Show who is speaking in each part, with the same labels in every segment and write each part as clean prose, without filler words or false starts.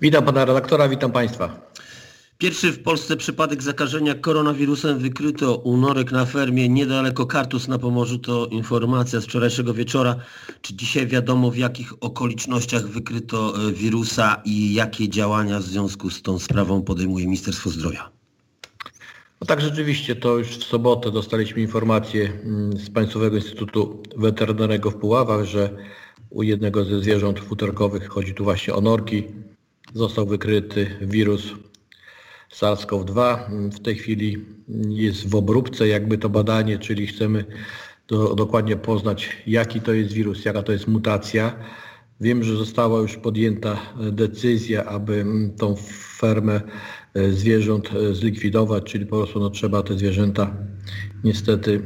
Speaker 1: Witam pana redaktora, witam państwa.
Speaker 2: Pierwszy w Polsce przypadek zakażenia koronawirusem wykryto u norek na fermie niedaleko Kartus na Pomorzu. To informacja z wczorajszego wieczora. Czy dzisiaj wiadomo, w jakich okolicznościach wykryto wirusa i jakie działania w związku z tą sprawą podejmuje Ministerstwo Zdrowia?
Speaker 1: No tak, rzeczywiście, to już w sobotę dostaliśmy informację z Państwowego Instytutu Weterynaryjnego w Puławach, że u jednego ze zwierząt futerkowych, chodzi tu właśnie o norki, został wykryty wirus SARS-CoV-2. W tej chwili jest w obróbce jakby to badanie, czyli chcemy dokładnie poznać, jaki to jest wirus, jaka to jest mutacja. Wiem, że została już podjęta decyzja, aby tą fermę zwierząt zlikwidować, czyli po prostu trzeba te zwierzęta niestety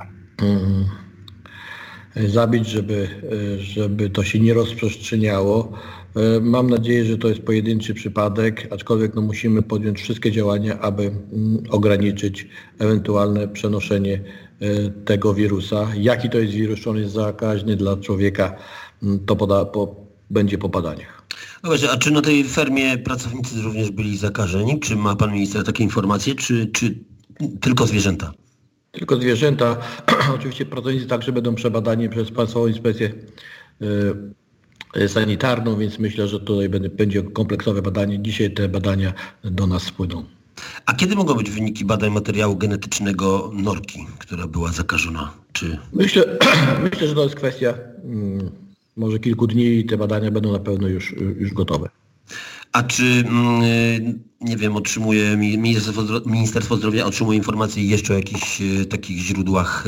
Speaker 1: zabić, żeby to się nie rozprzestrzeniało. Mam nadzieję, że to jest pojedynczy przypadek, aczkolwiek musimy podjąć wszystkie działania, aby ograniczyć ewentualne przenoszenie tego wirusa. Jaki to jest wirus, czy on jest zakaźny dla człowieka, to będzie po badaniach.
Speaker 2: No właśnie, a czy na tej fermie pracownicy również byli zakażeni? Czy ma pan minister takie informacje, czy tylko zwierzęta?
Speaker 1: Tylko zwierzęta. Oczywiście pracownicy także będą przebadani przez Państwową Inspekcję Sanitarną, więc myślę, że tutaj będzie kompleksowe badanie. Dzisiaj te badania do nas spłyną.
Speaker 2: A kiedy mogą być wyniki badań materiału genetycznego norki, która była zakażona?
Speaker 1: Myślę, że to jest kwestia może kilku dni i te badania będą na pewno już gotowe.
Speaker 2: A czy, nie wiem, Ministerstwo Zdrowia otrzymuje informacje jeszcze o jakichś takich źródłach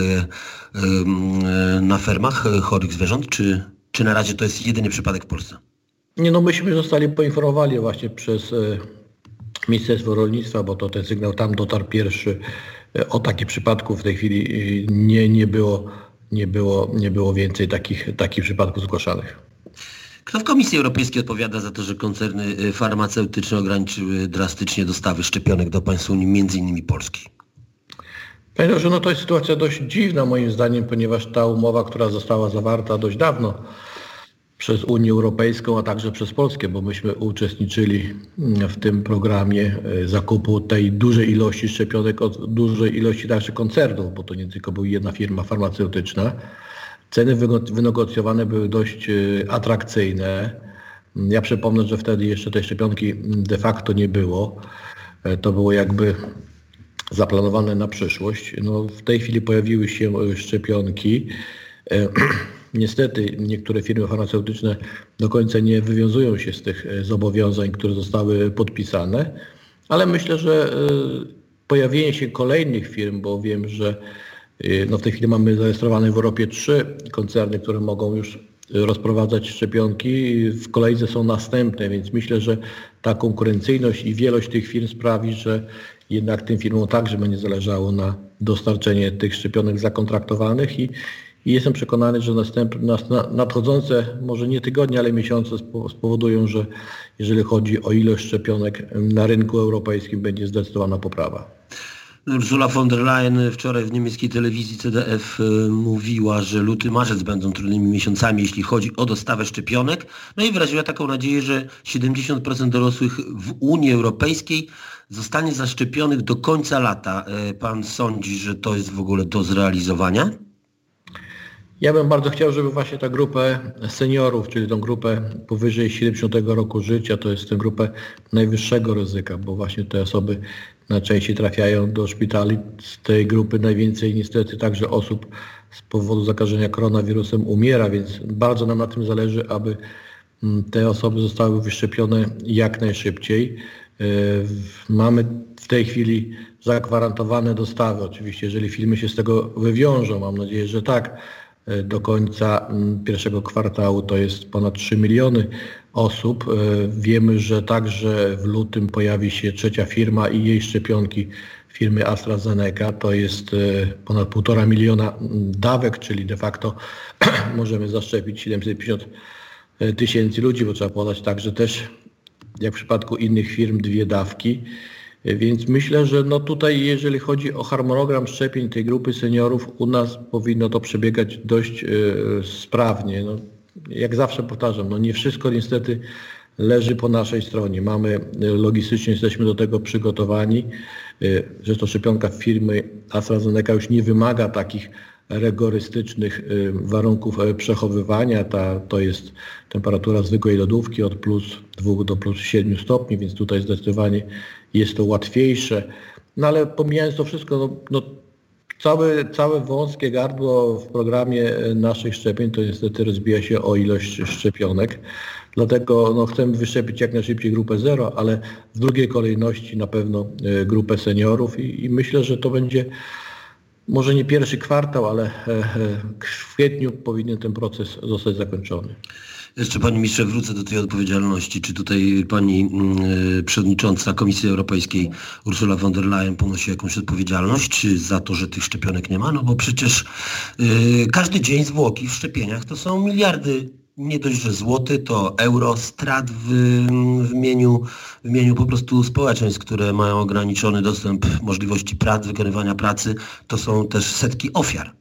Speaker 2: na fermach chorych zwierząt, czy na razie to jest jedyny przypadek w Polsce?
Speaker 1: Nie, myśmy zostali poinformowani właśnie przez Ministerstwo Rolnictwa, bo to ten sygnał tam dotarł pierwszy o takich przypadków. W tej chwili nie było więcej takich przypadków zgłaszanych.
Speaker 2: Kto w Komisji Europejskiej odpowiada za to, że koncerny farmaceutyczne ograniczyły drastycznie dostawy szczepionek do państw Unii, między innymi Polski?
Speaker 1: Panie Jerzy, to jest sytuacja dość dziwna moim zdaniem, ponieważ ta umowa, która została zawarta dość dawno przez Unię Europejską, a także przez Polskę, bo myśmy uczestniczyli w tym programie zakupu tej dużej ilości szczepionek od dużej ilości naszych koncernów, bo to nie tylko była jedna firma farmaceutyczna. Ceny wynegocjowane były dość atrakcyjne. Ja przypomnę, że wtedy jeszcze tej szczepionki de facto nie było. To było jakby zaplanowane na przyszłość. W tej chwili pojawiły się szczepionki. Niestety niektóre firmy farmaceutyczne do końca nie wywiązują się z tych zobowiązań, które zostały podpisane, ale myślę, że pojawienie się kolejnych firm, bo wiem, że w tej chwili mamy zarejestrowane w Europie 3 koncerny, które mogą już rozprowadzać szczepionki. W kolejce są następne, więc myślę, że ta konkurencyjność i wielość tych firm sprawi, że jednak tym firmom także będzie zależało na dostarczenie tych szczepionek zakontraktowanych i jestem przekonany, że nadchodzące, może nie tygodnie, ale miesiące spowodują, że jeżeli chodzi o ilość szczepionek na rynku europejskim, będzie zdecydowana poprawa.
Speaker 2: Ursula von der Leyen wczoraj w niemieckiej telewizji CDF mówiła, że luty, marzec będą trudnymi miesiącami, jeśli chodzi o dostawę szczepionek. I wyraziła taką nadzieję, że 70% dorosłych w Unii Europejskiej zostanie zaszczepionych do końca lata. Pan sądzi, że to jest w ogóle do zrealizowania?
Speaker 1: Ja bym bardzo chciał, żeby właśnie ta grupę seniorów, czyli tą grupę powyżej 70 roku życia, to jest tę grupę najwyższego ryzyka, bo właśnie te osoby najczęściej trafiają do szpitali. Z tej grupy najwięcej niestety także osób z powodu zakażenia koronawirusem umiera, więc bardzo nam na tym zależy, aby te osoby zostały wyszczepione jak najszybciej. Mamy w tej chwili zagwarantowane dostawy. Oczywiście, jeżeli firmy się z tego wywiążą, mam nadzieję, że tak, do końca pierwszego kwartału to jest ponad 3 miliony osób. Wiemy, że także w lutym pojawi się trzecia firma i jej szczepionki firmy AstraZeneca. To jest ponad 1,5 miliona dawek, czyli de facto możemy zaszczepić 750 tysięcy ludzi, bo trzeba podać także też, jak w przypadku innych firm, 2 dawki. Więc myślę, że tutaj jeżeli chodzi o harmonogram szczepień tej grupy seniorów, u nas powinno to przebiegać dość sprawnie. Jak zawsze powtarzam, nie wszystko niestety leży po naszej stronie. Logistycznie jesteśmy do tego przygotowani. Zresztą szczepionka firmy AstraZeneca już nie wymaga takich rygorystycznych warunków przechowywania. To jest temperatura zwykłej lodówki od +2 do +7 stopni, więc tutaj zdecydowanie jest to łatwiejsze. No ale pomijając to wszystko, całe wąskie gardło w programie naszych szczepień to niestety rozbija się o ilość szczepionek. Dlatego chcemy wyszczepić jak najszybciej grupę 0, ale w drugiej kolejności na pewno grupę seniorów i myślę, że to będzie może nie pierwszy kwartał, ale w kwietniu powinien ten proces zostać zakończony.
Speaker 2: Jeszcze panie ministrze wrócę do tej odpowiedzialności. Czy tutaj pani przewodnicząca Komisji Europejskiej Ursula von der Leyen ponosi jakąś odpowiedzialność za to, że tych szczepionek nie ma? No bo przecież każdy dzień zwłoki w szczepieniach to są miliardy, nie dość, że złoty, to euro, strat w imieniu po prostu społeczeństw, które mają ograniczony dostęp, możliwości wykonywania pracy. To są też setki ofiar.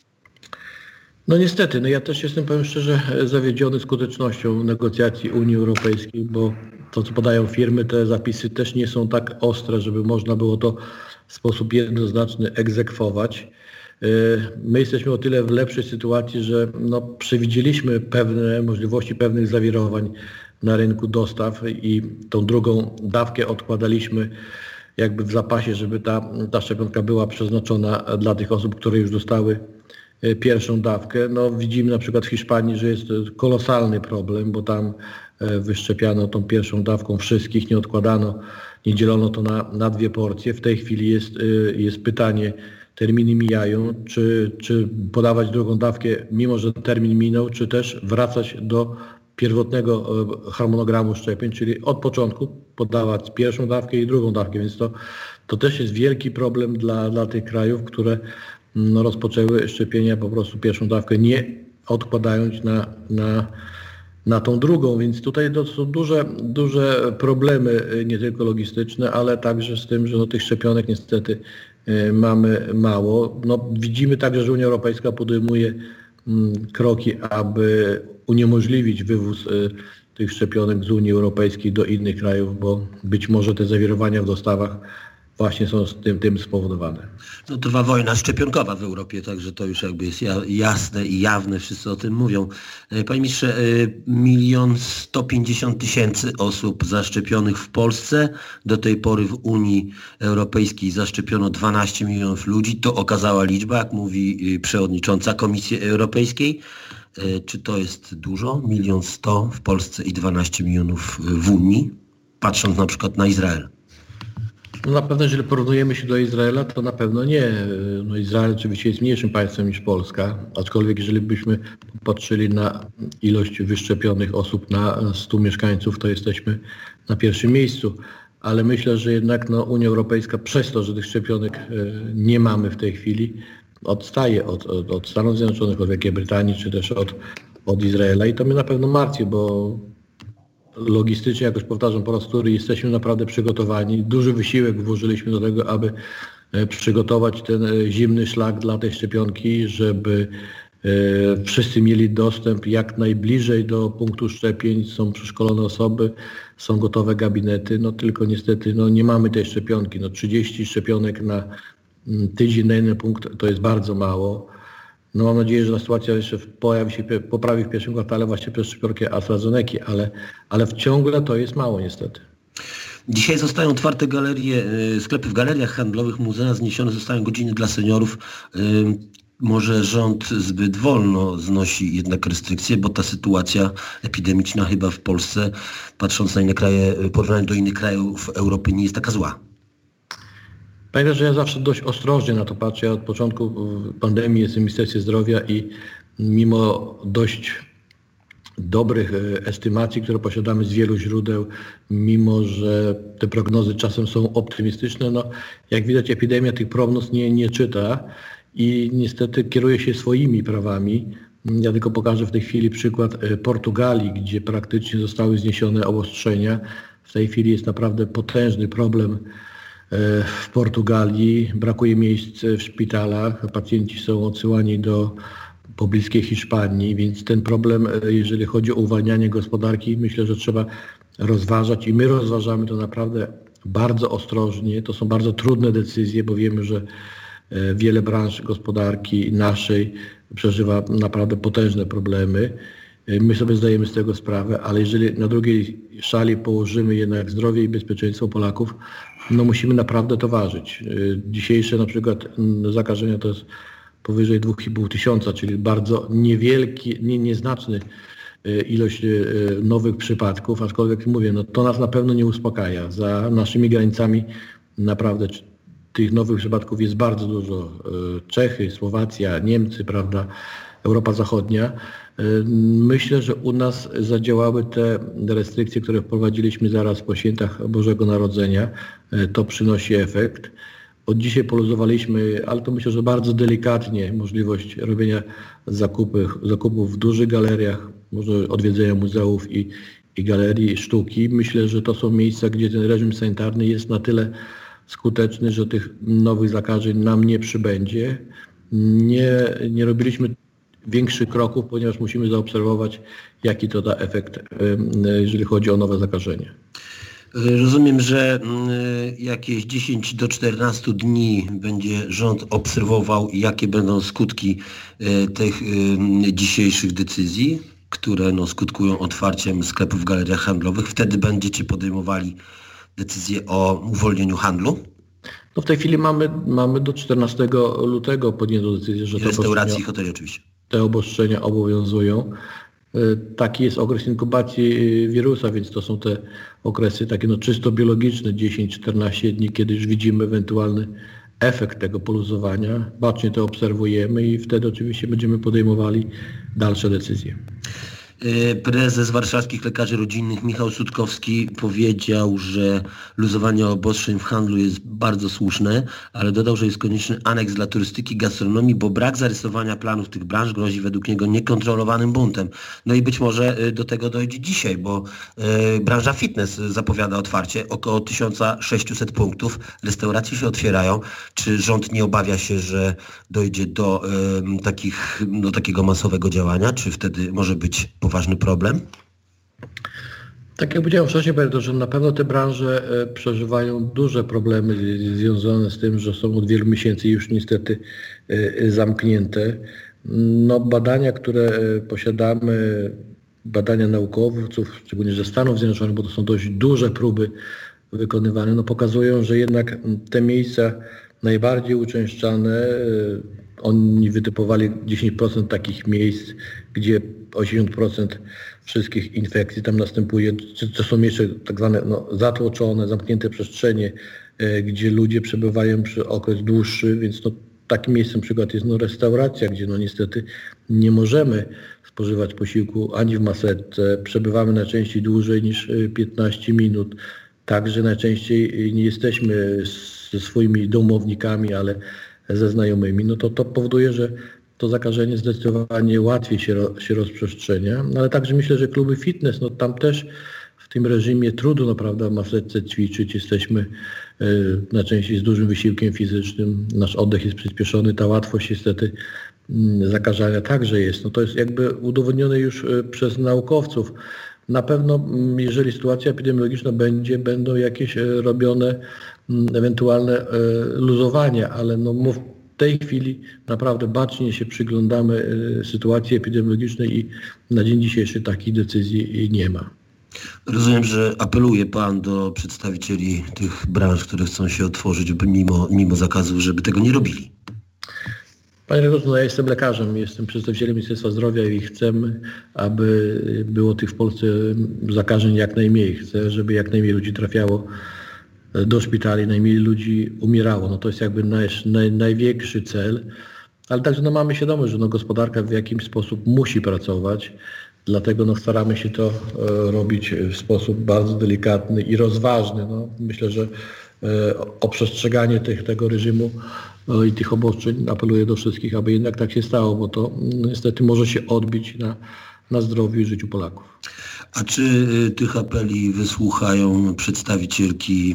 Speaker 1: No niestety, ja też jestem, powiem szczerze, zawiedziony skutecznością negocjacji Unii Europejskiej, bo to, co podają firmy, te zapisy też nie są tak ostre, żeby można było to w sposób jednoznaczny egzekwować. My jesteśmy o tyle w lepszej sytuacji, że przewidzieliśmy pewne możliwości pewnych zawirowań na rynku dostaw i tą drugą dawkę odkładaliśmy jakby w zapasie, żeby ta szczepionka była przeznaczona dla tych osób, które już dostały pierwszą dawkę. Widzimy na przykład w Hiszpanii, że jest kolosalny problem, bo tam wyszczepiano tą pierwszą dawką wszystkich, nie odkładano, nie dzielono to na 2 porcje. W tej chwili jest pytanie, terminy mijają, czy podawać drugą dawkę, mimo że termin minął, czy też wracać do pierwotnego harmonogramu szczepień, czyli od początku podawać pierwszą dawkę i drugą dawkę, więc to też jest wielki problem dla tych krajów, które rozpoczęły szczepienia po prostu pierwszą dawkę, nie odkładając na tą drugą, więc tutaj to są duże problemy, nie tylko logistyczne, ale także z tym, że tych szczepionek niestety mamy mało. Widzimy także, że Unia Europejska podejmuje kroki, aby uniemożliwić wywóz tych szczepionek z Unii Europejskiej do innych krajów, bo być może te zawirowania w dostawach właśnie są tym spowodowane.
Speaker 2: Trwa wojna szczepionkowa w Europie, także to już jakby jest jasne i jawne, wszyscy o tym mówią. Panie ministrze, 1 150 000 osób zaszczepionych w Polsce. Do tej pory w Unii Europejskiej zaszczepiono 12 milionów ludzi. To okazała liczba, jak mówi przewodnicząca Komisji Europejskiej. Czy to jest dużo? 1 100 000 w Polsce i 12 milionów w Unii, patrząc na przykład na Izrael.
Speaker 1: Na pewno, jeżeli porównujemy się do Izraela, to na pewno nie. Izrael oczywiście jest mniejszym państwem niż Polska, aczkolwiek jeżeli byśmy patrzyli na ilość wyszczepionych osób na 100 mieszkańców, to jesteśmy na pierwszym miejscu. Ale myślę, że jednak Unia Europejska przez to, że tych szczepionek nie mamy w tej chwili, odstaje od Stanów Zjednoczonych, od Wielkiej Brytanii, czy też od Izraela i to mnie na pewno martwi, bo logistycznie, jak już powtarzam po raz wtóry, jesteśmy naprawdę przygotowani. Duży wysiłek włożyliśmy do tego, aby przygotować ten zimny szlak dla tej szczepionki, żeby wszyscy mieli dostęp jak najbliżej do punktu szczepień. Są przeszkolone osoby, są gotowe gabinety, tylko niestety nie mamy tej szczepionki. 30 szczepionek na tydzień na jeden punkt to jest bardzo mało. Mam nadzieję, że ta sytuacja jeszcze poprawi w pierwszym kwartale właśnie przez szczepionkę AstraZeneki, ale ciągle to jest mało niestety.
Speaker 2: Dzisiaj zostają otwarte galerie, sklepy w galeriach handlowych, muzea, zniesione zostają godziny dla seniorów. Może rząd zbyt wolno znosi jednak restrykcje, bo ta sytuacja epidemiczna chyba w Polsce, patrząc na inne kraje, w porównaniu do innych krajów Europy, nie jest taka zła.
Speaker 1: Pamiętam, że ja zawsze dość ostrożnie na to patrzę. Ja od początku pandemii jestem w Ministerstwie Zdrowia i mimo dość dobrych estymacji, które posiadamy z wielu źródeł, mimo że te prognozy czasem są optymistyczne, jak widać epidemia tych prognoz nie czyta i niestety kieruje się swoimi prawami. Ja tylko pokażę w tej chwili przykład Portugalii, gdzie praktycznie zostały zniesione obostrzenia. W tej chwili jest naprawdę potężny problem w Portugalii, brakuje miejsc w szpitalach, pacjenci są odsyłani do pobliskiej Hiszpanii, więc ten problem, jeżeli chodzi o uwalnianie gospodarki, myślę, że trzeba rozważać i my rozważamy to naprawdę bardzo ostrożnie. To są bardzo trudne decyzje, bo wiemy, że wiele branż gospodarki naszej przeżywa naprawdę potężne problemy. My sobie zdajemy z tego sprawę, ale jeżeli na drugiej szali położymy jednak zdrowie i bezpieczeństwo Polaków, no musimy naprawdę to ważyć. Dzisiejsze na przykład zakażenia to jest powyżej 2,5 tysiąca, czyli bardzo niewielki, nieznaczny ilość nowych przypadków, aczkolwiek mówię, no to nas na pewno nie uspokaja. Za naszymi granicami naprawdę tych nowych przypadków jest bardzo dużo. Czechy, Słowacja, Niemcy, prawda, Europa Zachodnia. Myślę, że u nas zadziałały te restrykcje, które wprowadziliśmy zaraz po świętach Bożego Narodzenia. To przynosi efekt. Od dzisiaj poluzowaliśmy, ale to myślę, że bardzo delikatnie możliwość robienia zakupów w dużych galeriach, może odwiedzenia muzeów i galerii sztuki. Myślę, że to są miejsca, gdzie ten reżim sanitarny jest na tyle skuteczny, że tych nowych zakażeń nam nie przybędzie. Nie robiliśmy większych kroków, ponieważ musimy zaobserwować, jaki to da efekt, jeżeli chodzi o nowe zakażenie.
Speaker 2: Rozumiem, że jakieś 10 do 14 dni będzie rząd obserwował, jakie będą skutki tych dzisiejszych decyzji, które skutkują otwarciem sklepów w galeriach handlowych. Wtedy będziecie podejmowali decyzję o uwolnieniu handlu?
Speaker 1: No w tej chwili mamy do 14 lutego podjętą decyzję, że
Speaker 2: restauracji i hoteli oczywiście.
Speaker 1: Te obostrzenia obowiązują. Taki jest okres inkubacji wirusa, więc to są te okresy takie czysto biologiczne, 10-14 dni, kiedy już widzimy ewentualny efekt tego poluzowania. Bacznie to obserwujemy i wtedy oczywiście będziemy podejmowali dalsze decyzje.
Speaker 2: Prezes Warszawskich Lekarzy Rodzinnych Michał Sutkowski powiedział, że luzowanie obostrzeń w handlu jest bardzo słuszne, ale dodał, że jest konieczny aneks dla turystyki, gastronomii, bo brak zarysowania planów tych branż grozi według niego niekontrolowanym buntem. No i być może do tego dojdzie dzisiaj, bo branża fitness zapowiada otwarcie, około 1600 punktów, restauracje się otwierają. Czy rząd nie obawia się, że dojdzie do takiego masowego działania? Czy wtedy może być poważny problem?
Speaker 1: Tak jak powiedziałem wcześniej, że na pewno te branże przeżywają duże problemy związane z tym, że są od wielu miesięcy już niestety zamknięte. Badania, które posiadamy, badania naukowców, szczególnie ze Stanów Zjednoczonych, bo to są dość duże próby wykonywane, pokazują, że jednak te miejsca najbardziej uczęszczane, oni wytypowali 10% takich miejsc, gdzie 80% wszystkich infekcji tam następuje. To są jeszcze tak zwane zatłoczone, zamknięte przestrzenie, gdzie ludzie przebywają przez okres dłuższy, więc takim miejscem na przykład jest restauracja, gdzie niestety nie możemy spożywać posiłku ani w maseczce, przebywamy najczęściej dłużej niż 15 minut. Także najczęściej nie jesteśmy ze swoimi domownikami, ale ze znajomymi. To powoduje, że to zakażenie zdecydowanie łatwiej się rozprzestrzenia, ale także myślę, że kluby fitness, tam też w tym reżimie trudno, prawda, w maseczce ćwiczyć. Jesteśmy najczęściej z dużym wysiłkiem fizycznym, nasz oddech jest przyspieszony, ta łatwość niestety zakażania także jest. To jest jakby udowodnione już przez naukowców. Na pewno, jeżeli sytuacja epidemiologiczna będą jakieś robione ewentualne luzowania, ale w tej chwili naprawdę bacznie się przyglądamy sytuacji epidemiologicznej i na dzień dzisiejszy takich decyzji nie ma.
Speaker 2: Rozumiem, że apeluje Pan do przedstawicieli tych branż, które chcą się otworzyć mimo zakazów, żeby tego nie robili.
Speaker 1: Panie redaktorze, ja jestem lekarzem, jestem przedstawicielem Ministerstwa Zdrowia i chcemy, aby było tych w Polsce zakażeń jak najmniej. Chcę, żeby jak najmniej ludzi trafiało do szpitali, najmniej ludzi umierało. To jest jakby największy cel, ale także mamy świadomość, że gospodarka w jakimś sposób musi pracować, dlatego staramy się to robić w sposób bardzo delikatny i rozważny. Myślę, że o przestrzeganie tego reżimu i tych obostrzeń apeluję do wszystkich, aby jednak tak się stało, bo to niestety może się odbić na zdrowiu i życiu Polaków.
Speaker 2: A czy tych apeli wysłuchają przedstawicielki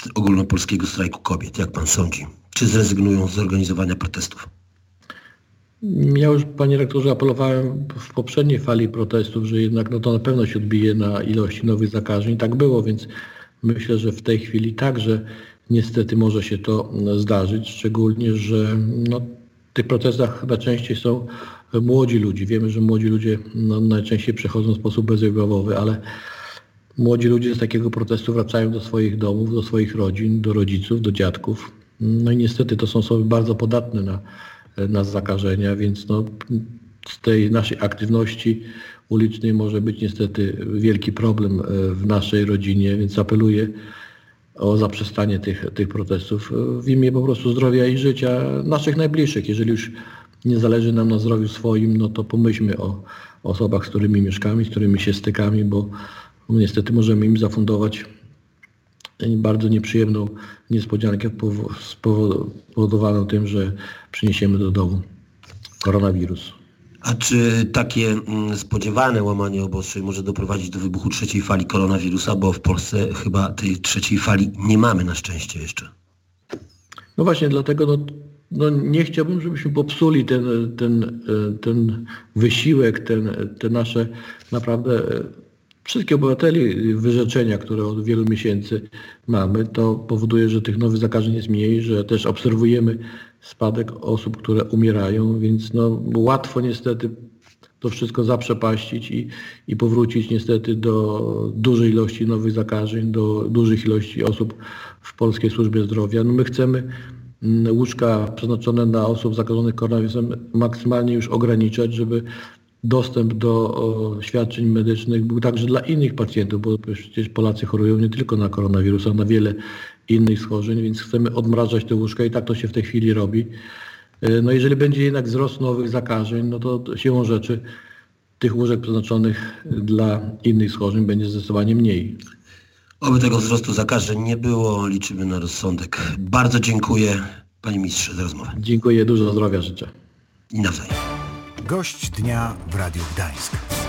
Speaker 2: ogólnopolskiego strajku kobiet? Jak Pan sądzi? Czy zrezygnują z organizowania protestów?
Speaker 1: Ja już, panie rektorze, apelowałem w poprzedniej fali protestów, że jednak to na pewno się odbije na ilości nowych zakażeń. Tak było, więc myślę, że w tej chwili także niestety może się to zdarzyć, szczególnie, że w tych protestach najczęściej są młodzi ludzie. Wiemy, że młodzi ludzie najczęściej przechodzą w sposób bezobjawowy, ale młodzi ludzie z takiego protestu wracają do swoich domów, do swoich rodzin, do rodziców, do dziadków. No i niestety to są osoby bardzo podatne na zakażenia, więc z tej naszej aktywności ulicznej może być niestety wielki problem w naszej rodzinie, więc apeluję o zaprzestanie tych protestów w imię po prostu zdrowia i życia naszych najbliższych. Jeżeli już nie zależy nam na zdrowiu swoim, no to pomyślmy o osobach, z którymi mieszkamy, z którymi się stykamy, bo niestety możemy im zafundować bardzo nieprzyjemną niespodziankę spowodowaną tym, że przyniesiemy do domu koronawirus.
Speaker 2: A czy takie spodziewane łamanie obostrzeń może doprowadzić do wybuchu trzeciej fali koronawirusa, bo w Polsce chyba tej trzeciej fali nie mamy na szczęście jeszcze?
Speaker 1: No właśnie, dlatego nie chciałbym, żebyśmy popsuli ten wysiłek, te nasze naprawdę wszystkich obywateli wyrzeczenia, które od wielu miesięcy mamy. To powoduje, że tych nowych zakażeń jest mniej, że też obserwujemy spadek osób, które umierają, więc łatwo niestety to wszystko zaprzepaścić i powrócić niestety do dużej ilości nowych zakażeń, do dużych ilości osób w polskiej służbie zdrowia. My chcemy łóżka przeznaczone na osób zakażonych koronawirusem maksymalnie już ograniczać, żeby dostęp do świadczeń medycznych był także dla innych pacjentów, bo przecież Polacy chorują nie tylko na koronawirusa, na wiele innych schorzeń, więc chcemy odmrażać te łóżka i tak to się w tej chwili robi. Jeżeli będzie jednak wzrost nowych zakażeń, to siłą rzeczy tych łóżek przeznaczonych dla innych schorzeń będzie zdecydowanie mniej.
Speaker 2: Oby tego wzrostu zakażeń nie było, liczymy na rozsądek. Bardzo dziękuję, panie ministrze, za rozmowę.
Speaker 1: Dziękuję, dużo zdrowia życzę.
Speaker 2: I nawzajem.
Speaker 3: Gość dnia w Radiu Gdańsk.